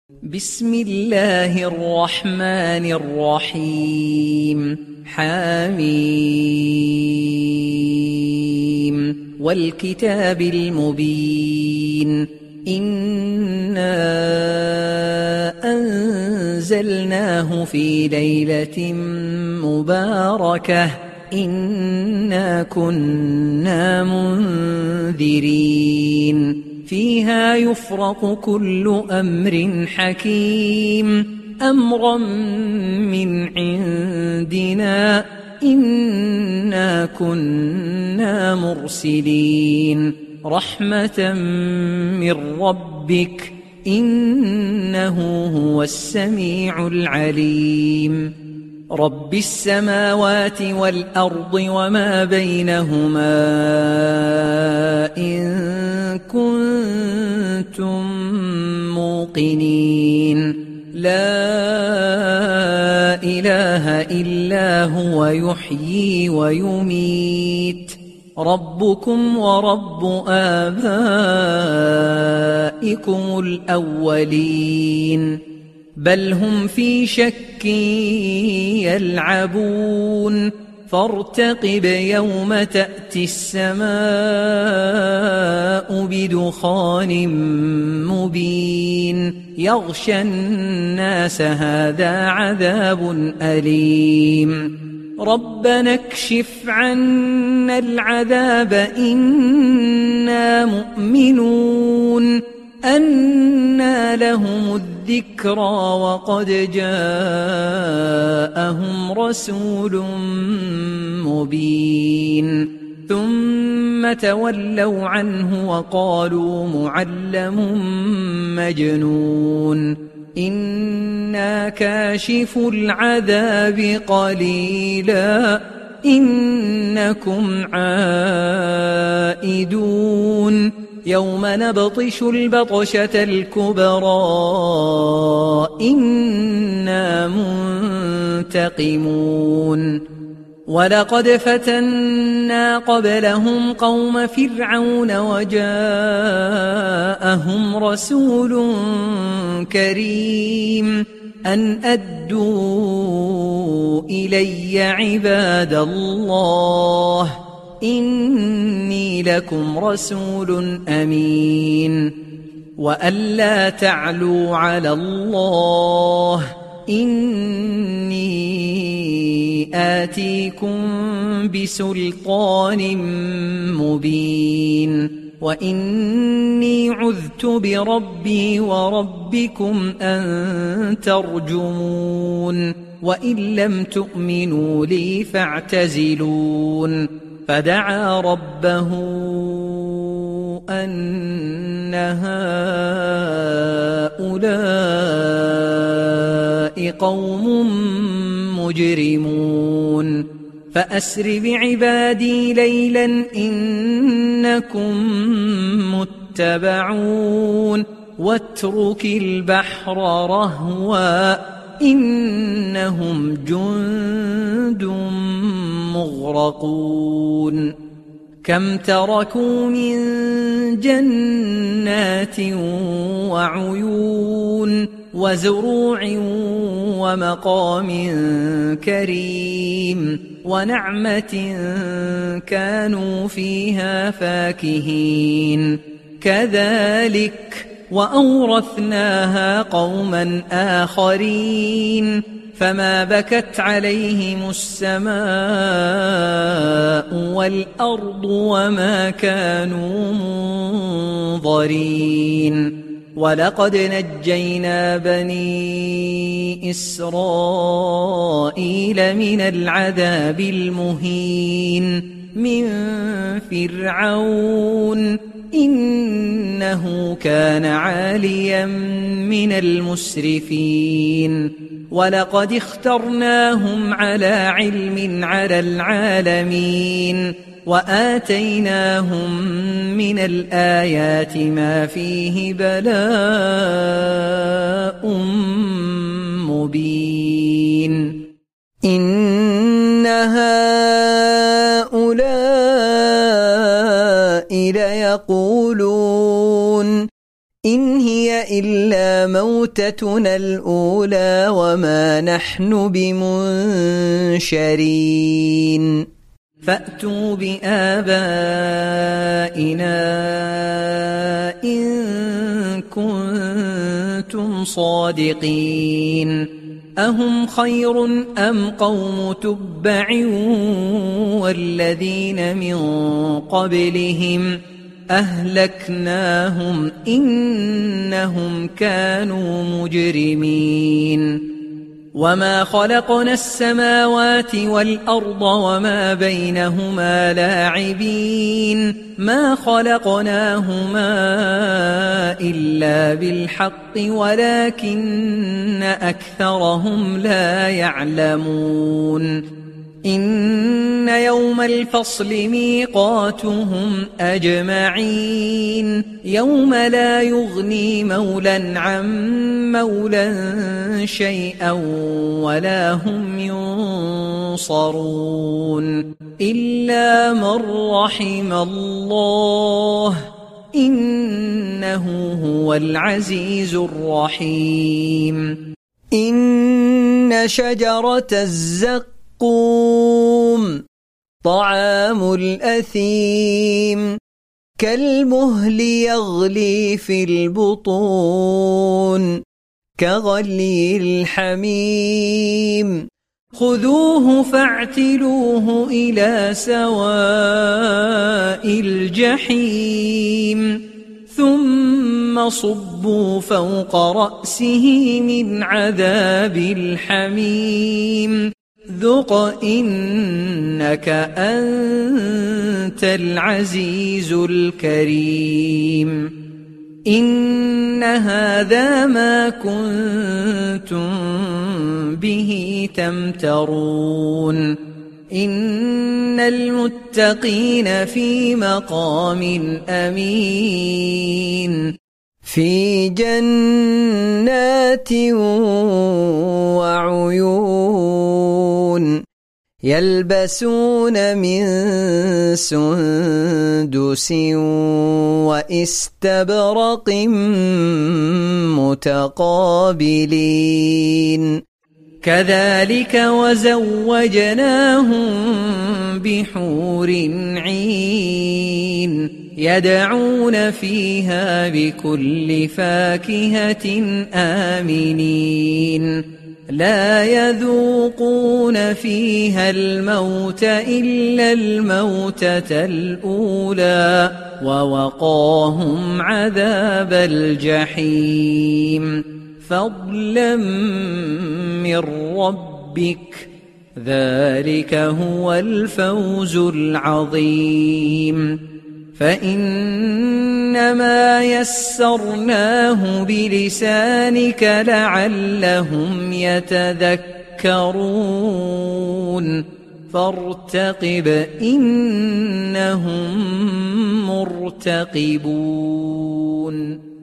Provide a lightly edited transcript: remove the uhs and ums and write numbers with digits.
بسم الله الرحمن الرحيم حميم والكتاب المبين إنا أنزلناه في ليلة مباركة إنا كنا منذرين فيها يفرق كل أمر حكيم أمرا من عندنا إنا كنا مرسلين رحمة من ربك إنه هو السميع العليم رب السماوات والأرض وما بينهما إن كنتم موقنين لا إله إلا هو يحيي ويميت ربكم ورب آبائكم الأولين بل هم في شك يلعبون فارتقب يوم تأتي السماء بدخان مبين يغشى الناس هذا عذاب أليم ربنا اكشف عنا العذاب إنا مؤمنون أنى لهم الذكرى وقد جاءهم رسول مبين ثم تولوا عنه وقالوا معلم مجنون إنا كاشف العذاب قليلا إنكم عائدون يوم نبطش البطشة الكبرى إنا منتقمون ولقد فتنا قبلهم قوم فرعون وجاءهم رسول كريم أن أدوا إلي عباد الله إني لكم رسول أمين وأن لا تعلوا على الله إني آتيكم بسلطان مبين وإني عذت بربي وربكم أن ترجمون وإن لم تؤمنوا لي فاعتزلون فدعا ربه أن هؤلاء قوم مجرمون فأسر بعبادي ليلا إنكم متبعون واترك البحر رهوا إنهم جند مغرقون كم تركوا من جنات وعيون وزروع ومقام كريم ونعمة كانوا فيها فاكهين كذلك وأورثناها قوما آخرين فما بكت عليهم السماء والأرض وما كانوا منظرين ولقد نجينا بني إسرائيل من العذاب المهين من فرعون إنه كان عاليا من المسرفين ولقد اخترناهم على علم على العالمين وآتيناهم من الآيات ما فيه بلاء مبين إن هؤلاء ليقولون إن هي إلا موتتنا الأولى وما نحن بمنشرين فأتوا بآبائنا إن كنتم صادقين أهم خير أم قوم تبع والذين من قبلهم أهلكناهم إنهم كانوا مجرمين وما خلقنا السماوات والأرض وما بينهما لاعبين ما خلقناهما إلا بالحق ولكن أكثرهم لا يعلمون إن يوم الفصل ميقاتهم أجمعين يوم لا يغني مولى عن مولى شيئا ولا هم ينصرون إلا من رحم الله إنه هو العزيز الرحيم إن شجرة الزقوم طعام الأثيم كالمهل يغلي في البطون كغلي الحميم خذوه فاعتلوه إلى سواء الجحيم ثم صبوا فوق رأسه من عذاب الحميم ذق إنك أنت العزيز الكريم إن هذا ما كنتم به تمترون إن المتقين في مقام أمين في جنات وعيون يلبسون من سندس واستبرق متقابلين كذلك وزوجناهم بحور عين يدعون فيها بكل فاكهة آمنين لا يذوقون فيها الموت إلا الموتة الأولى ووقاهم عذاب الجحيم فضلا من ربك ذلك هو الفوز العظيم فإنما يسرناه بلسانك لعلهم يتذكرون فارتقب إنهم مرتقبون